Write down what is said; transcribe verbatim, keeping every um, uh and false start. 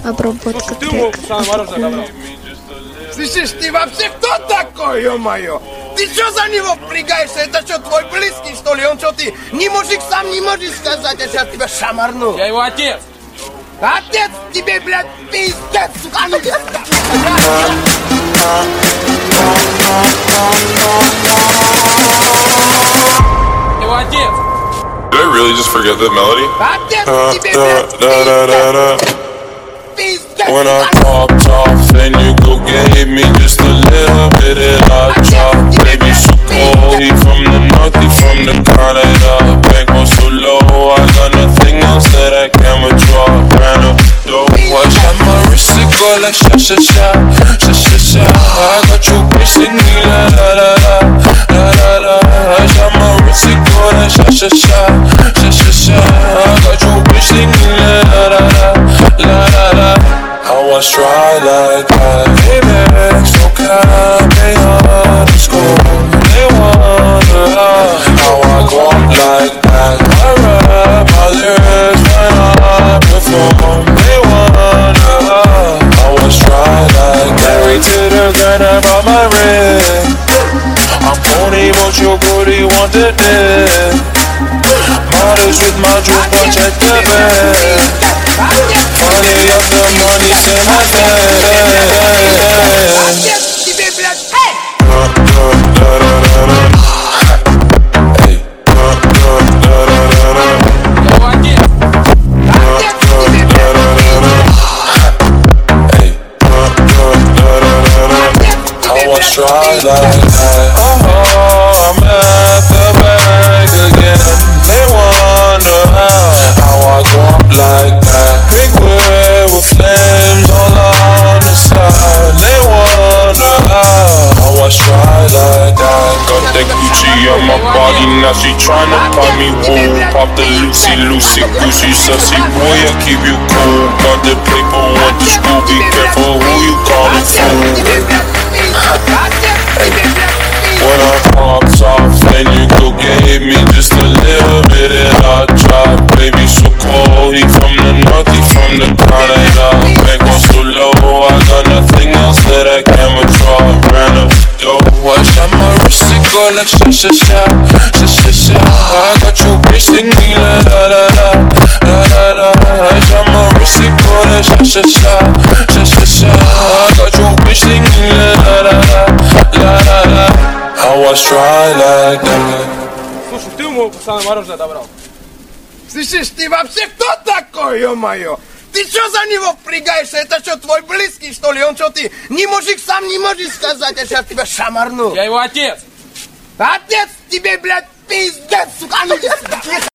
Обработка Ты трека. ему самое мороженое добрал. Слышишь, ты вообще кто такой, ё-моё? Ты что за него впрягаешься? Это что, твой близкий, что ли? Он что, ты не мужик сам не можешь сказать, я сейчас тебя шамарну. Я его отец. Отец тебе, блядь, пиздец, сука, а ну иди сюда. Его отец. Did I really just forget that melody? Отец Da, тебе, da, блядь, da, da, da, da. пиздец, When I сука. popped off, then you go gave me just a little bit of hot chop. Baby, so cold, he from the north, he from the Canada. Bankroll so low, I got nothing else that I can withdraw. Ran up dough, I shot my wrist, it go like sha sha sha, sha sha sha. I got you bitch singing la la la la, la la la. I shot my wrist, it go like sha sha sha, sha sha sha. I got you bitch singing la la la la, la la la. How I try like that, baby, so calm, they underscore. They wonder how I go up like that. I rap my lyrics when I perform. They wonder how I try like that. Married to the grind, I brought my ring. I'm pony, but your booty want the dick. Models with my juice, but check the bag. Money up the money, say my name. Отец тебе, блядь, эй! Da, da, da, da, da, da. Hey. Da, da, da, da, da, da. Его отец. Отец тебе, блядь, Hey. Da, da, da, da, da, da. отец How тебе, I блядь, try like пиздец. that. Oh, I'm at the bank again. They wonder how, how I go up like that. Big wheel with flames all on the side. They wonder how, how I try like that. Got that Gucci on my body, now she tryna buy me wool. Pop the Lucy, Lucy, Gucci, sussy boy, I keep you cool. Got the paper, want the school, be careful who you callin' fool. When I popped off, then you go gave me just a little bit of hot chop. Baby, so cold, he from the north, he from the Canada. Bankroll so low, I got nothing else that I can withdraw. Ran up dough, I shot my wrist, it go like sha sha sha, sha sha sha. I got you bitch singing la la la la, la la la. I shot my wrist, it go like sha sha sha, sha sha sha. I got you bitch singing la la la la, la la la. How I try like that. Слушай, ты ему самое мороженое добрал. Слышишь, ты вообще кто такой, ё-моё? Ты что за него впрягаешься? Это что, твой близкий, что ли? Он что, ты не мужик сам не можешь сказать, я сейчас тебя шамарну. Я его отец. Отец тебе, блядь, пиздец, сука, а ну иди сюда.